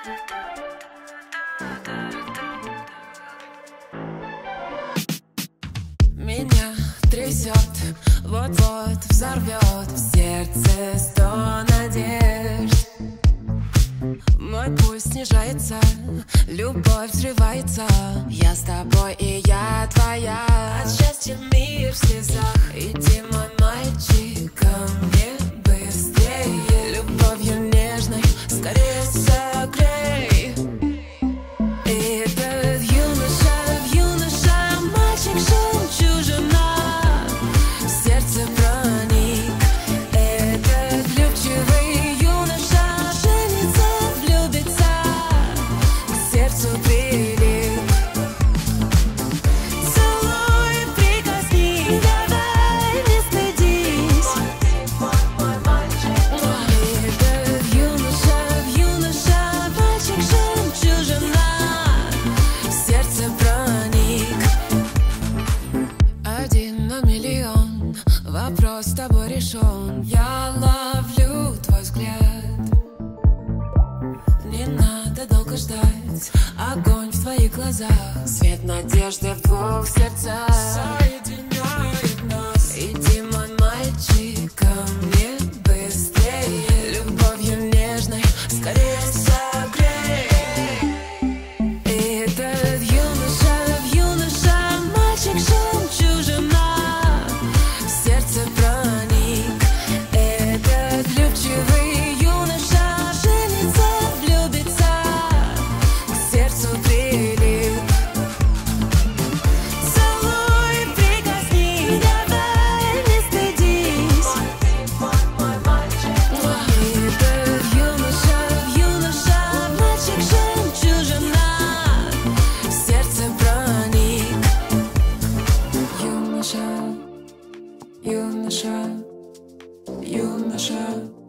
Меня трясет, вот-вот взорвет в сердце 100 надежд. Мой пульс снижается, любовь взрывается. Я с тобой и я твоя. От счастья мир в слезах. Иди, мой мальчик, ко мне быстрее. Любовью нежной скорее согрей. Этот юноша, мальчик, жемчужина, в сердце проник. Этот влюбчивый юноша женится, влюбится, к сердцу прилип. Целуй, прикосни, давай, не стыдись. Этот юноша, мальчик, жемчужина, в сердце проник. Один на миллион, вопрос с тобой решен. Я ловлю твой взгляд. Не надо долго ждать, огонь в твоих глазах, свет надежды в двух сердцах соединяет нас. Иди, мой мальчик, ко мне быстрее. Любовью нежной скорее согрей. Этот юноша, мальчик, жемчужина, в сердце проник. Этот влюбчивый юноша женится, влюбится, к сердцу прилип. Целуй, прикосни, давай, не стыдись. Этот юноша, мальчик, жемчужина, в сердце проник. Юноша, юноша.